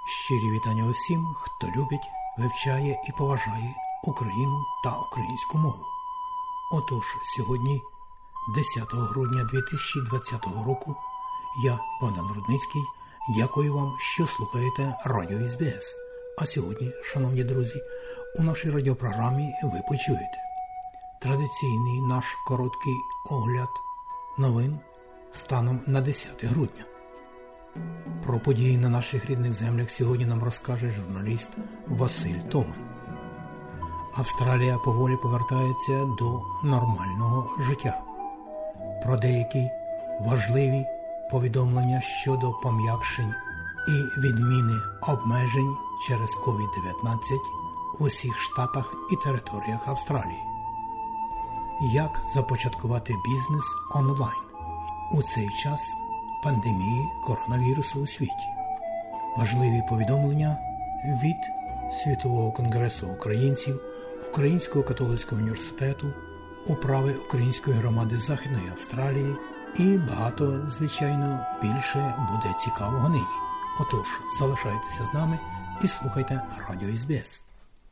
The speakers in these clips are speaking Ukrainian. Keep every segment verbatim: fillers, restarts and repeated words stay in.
Щирі вітання усім, хто любить, вивчає і поважає Україну та українську мову. Отож, сьогодні, десятого грудня дві тисячі двадцятого року, я, Богдан Рудницький, дякую вам, що слухаєте Радіо ес бі ес. А сьогодні, шановні друзі, у нашій радіопрограмі ви почуєте традиційний наш короткий огляд новин станом на десяте грудня. Про події на наших рідних землях сьогодні нам розкаже журналіст Василь Томин. Австралія поволі повертається до нормального життя. Про деякі важливі повідомлення щодо пом'якшень і відміни обмежень через ковід дев'ятнадцять в усіх штатах і територіях Австралії. Як започаткувати бізнес онлайн у цей час пандемії коронавірусу у світі. Важливі повідомлення від Світового конгресу українців, Українського католицького університету, управи української громади Західної Австралії і багато, звичайно, більше буде цікавого нині. Отож, залишайтеся з нами і слухайте Радіо ес бі ес.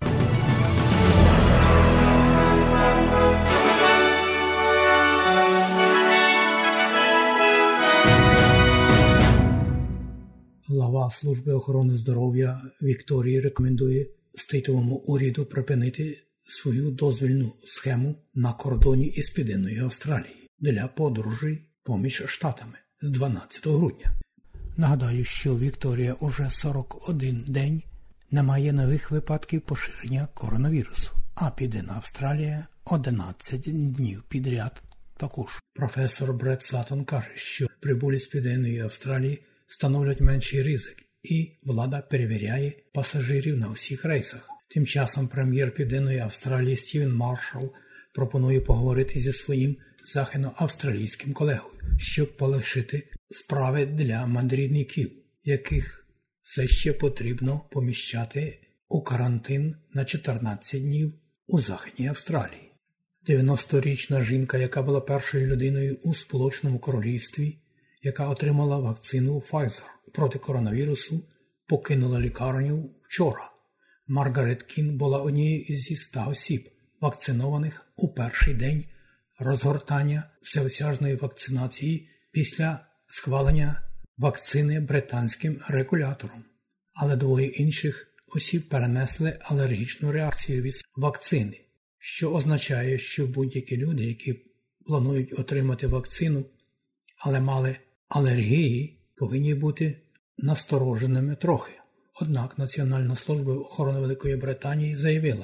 Глава Служби охорони здоров'я Вікторії рекомендує стейтовому уряду припинити свою дозвільну схему на кордоні із Південною Австралією для подорожей поміж штатами з дванадцятого грудня. Нагадаю, що Вікторія уже сорок один день не має нових випадків поширення коронавірусу, а Південна Австралія одинадцять днів підряд також. Професор Бред Саттон каже, що прибулі з Південної Австралії становлять менший ризик, і влада перевіряє пасажирів на усіх рейсах. Тим часом прем'єр Південної Австралії Стівен Маршалл пропонує поговорити зі своїм західноавстралійським колегою, щоб полегшити справи для мандрівників, яких все ще потрібно поміщати у карантин на чотирнадцять днів у Західній Австралії. дев'яносторічна жінка, яка була першою людиною у Сполученому Королівстві, яка отримала вакцину Pfizer проти коронавірусу, покинула лікарню вчора. Маргарет Кін була однією зі ста осіб, вакцинованих у перший день розгортання всеосяжної вакцинації після схвалення вакцини британським регулятором. Але двоє інших осіб перенесли алергічну реакцію від вакцини, що означає, що будь-які люди, які планують отримати вакцину, але мали алергії, повинні бути настороженими трохи. Однак Національна служба охорони Великої Британії заявила,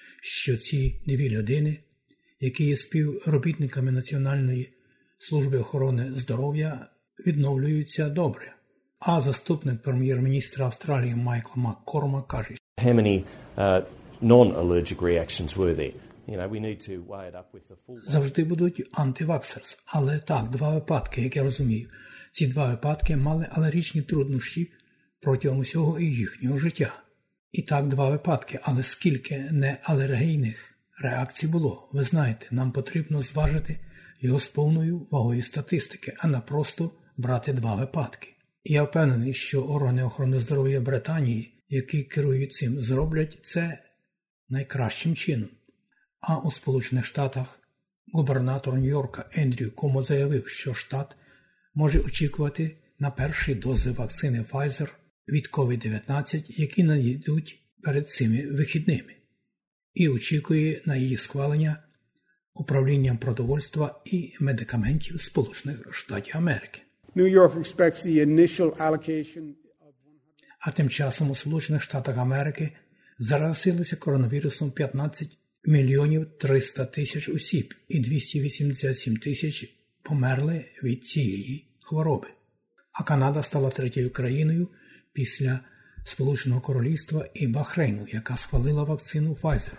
що ці дві людини, які є співробітниками Національної служби охорони здоров'я, відновлюються добре. А заступник прем'єр-міністра Австралії Майкл Маккормак каже, How many uh, non-allergic reactions were there? You know, we need to weigh it up with the full... Завжди будуть антиваксерс. Але так, два випадки, як я розумію. Ці два випадки мали алергічні труднощі протягом усього їхнього життя. І так, два випадки, але скільки неалергійних реакцій було. Ви знаєте, нам потрібно зважити його з повною вагою статистики, а не просто брати два випадки. І я впевнений, що органи охорони здоров'я Британії, які керують цим, зроблять це найкращим чином. А у Сполучених Штатах губернатор Нью-Йорка Ендрю Кумо заявив, що штат може очікувати на перші дози вакцини Pfizer від ковід дев'ятнадцять, які надійдуть перед цими вихідними, і очікує на її схвалення управлінням продовольства і медикаментів Сполучених Штатів Америки. New York expects the initial allocation of... А тим часом у Сполучених Штатах Америки заразилися коронавірусом п'ятнадцять мільйонів триста тисяч осіб і двісті вісімдесят сім тисяч померли від цієї хвороби. А Канада стала третьою країною після Сполученого Королівства і Бахрейну, яка схвалила вакцину Pfizer.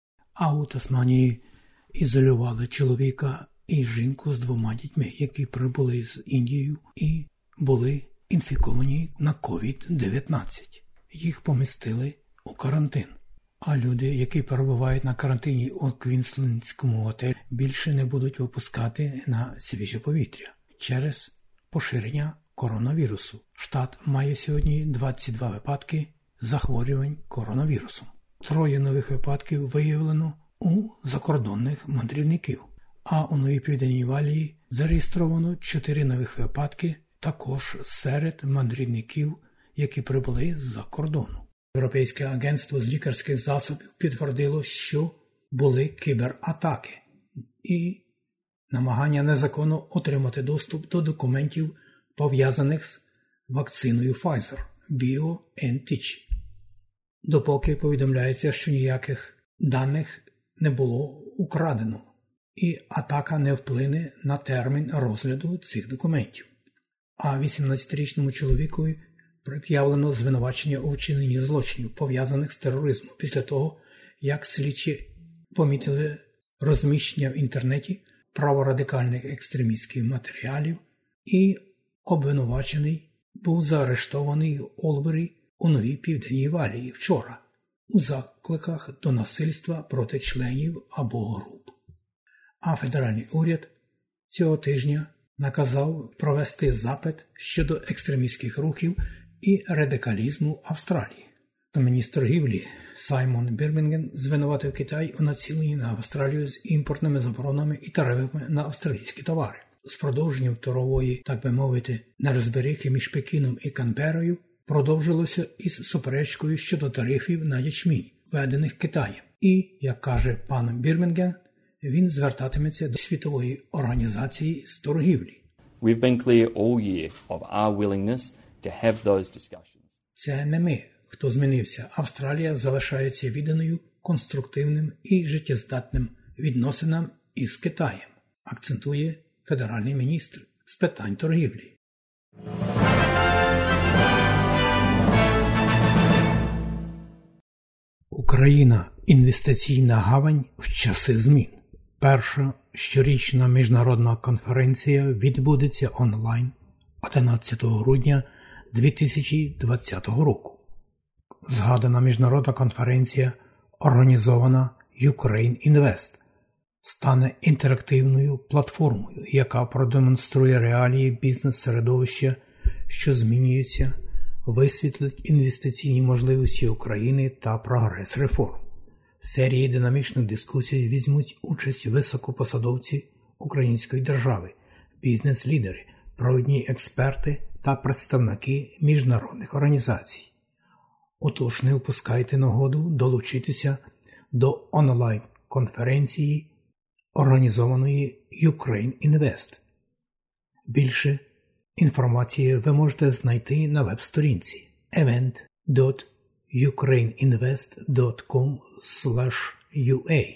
А у Тасманії ізолювали чоловіка і жінку з двома дітьми, які прибули з Індії і були інфіковані на ковід дев'ятнадцять. Їх помістили у карантин. А люди, які перебувають на карантині у Квінслендському готелі, більше не будуть випускати на свіже повітря через поширення коронавірусу. Штат має сьогодні двадцять два випадки захворювань коронавірусом. Троє нових випадків виявлено у закордонних мандрівників, а у Новій Південній Валії зареєстровано чотири нових випадки також серед мандрівників, які прибули з-за кордону. Європейське агентство з лікарських засобів підтвердило, що були кібератаки і намагання незаконно отримати доступ до документів, пов'язаних з вакциною Pfizer BioNTech. Допоки повідомляється, що ніяких даних не було украдено, і атака не вплине на термін розгляду цих документів. А вісімнадцятирічному чоловікові пред'явлено звинувачення у вчиненні злочинів, пов'язаних з тероризмом, після того, як слідчі помітили розміщення в інтернеті праворадикальних екстремістських матеріалів, і обвинувачений був заарештований в Олбері у Новій Південній Валії вчора у закликах до насильства проти членів або груп. А федеральний уряд цього тижня наказав провести запит щодо екстремістських рухів і радикалізму в Австралії. Міністр торгівлі Саймон Бірмінген звинуватив Китай у націленні на Австралію з імпортними заборонами і тарифами на австралійські товари. З продовженням торгової, так би мовити, нерозберихи між Пекіном і Канберою продовжилося із суперечкою щодо тарифів на ячмінь, введених Китаєм. І, як каже пан Бірмінген, він звертатиметься до Світової організації з торгівлі. We've been clear all year of our willingness to have those discussions. Це не ми, хто змінився. Австралія залишається відданою конструктивним і життєздатним відносинам із Китаєм, акцентує федеральний міністр з питань торгівлі. Україна – інвестиційна гавань в часи змін. Перша щорічна міжнародна конференція відбудеться онлайн одинадцятого грудня дві тисячі двадцятого року. Згадана міжнародна конференція, організована Ukraine Invest, стане інтерактивною платформою, яка продемонструє реалії бізнес-середовища, що змінюється, висвітлить інвестиційні можливості України та прогрес реформ. В серії динамічних дискусій візьмуть участь високопосадовці української держави, бізнес-лідери, провідні експерти та представники міжнародних організацій. Отож, не упускайте нагоду долучитися до онлайн-конференції, організованої Ukraine Invest. Більше інформації ви можете знайти на веб-сторінці event dot ukraineinvest dot com slash u a.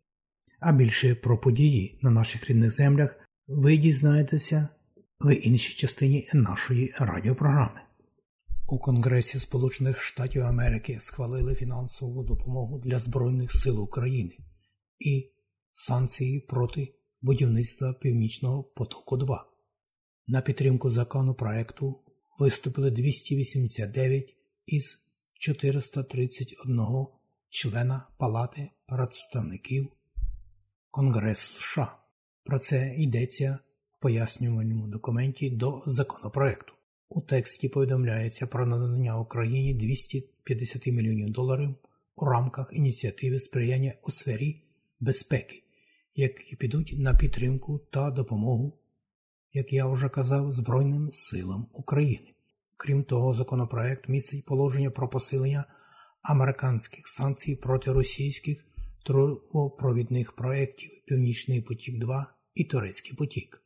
А більше про події на наших рідних землях ви дізнаєтеся в іншій частині нашої радіопрограми. У Конгресі Сполучених Штатів Америки схвалили фінансову допомогу для Збройних сил України і санкції проти будівництва Північного потоку-два. На підтримку законопроекту виступили двісті вісімдесят дев'ять із чотириста тридцять один члена Палати представників Конгресу США. Про це йдеться в пояснювальному документі до законопроекту. У тексті повідомляється про надання Україні двісті п'ятдесят мільйонів доларів у рамках ініціативи сприяння у сфері безпеки, які підуть на підтримку та допомогу, як я вже казав, Збройним силам України. Крім того, законопроект містить положення про посилення американських санкцій проти російських трубопровідних проєктів «Північний потік-два» і «Турецький потік».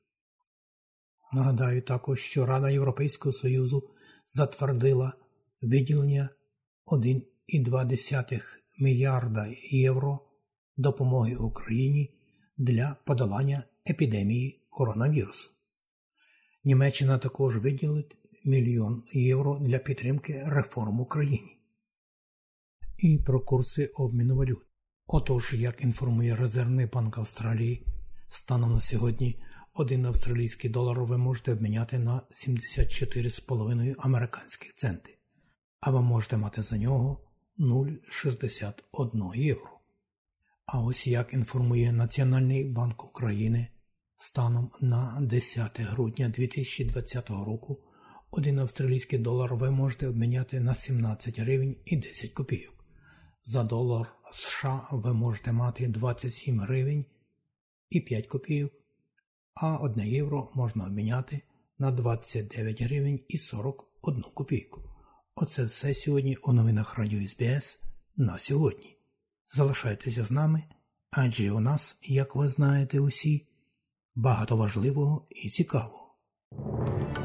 Нагадаю також, що Рада Європейського Союзу затвердила виділення один цілих дві десятих мільярда євро допомоги Україні для подолання епідемії коронавірусу. Німеччина також виділить мільйон євро для підтримки реформ в Україні. І про курси обміну валют. Отож, як інформує Резервний банк Австралії, станом на сьогодні один австралійський долар ви можете обміняти на сімдесят чотири цілих п'ять десятих американських центи, а ви можете мати за нього нуль цілих шістдесят одна євро. А ось як інформує Національний банк України, станом на десяте грудня дві тисячі двадцятого року Один австралійський долар ви можете обміняти на сімнадцять гривень і десять копійок. За долар США ви можете мати двадцять сім гривень і п'ять копійок, а одне євро можна обміняти на двадцять дев'ять гривень і сорок одну копійку. Оце все сьогодні у новинах Радіо СБС на сьогодні. Залишайтеся з нами, адже у нас, як ви знаєте усі, багато важливого і цікавого.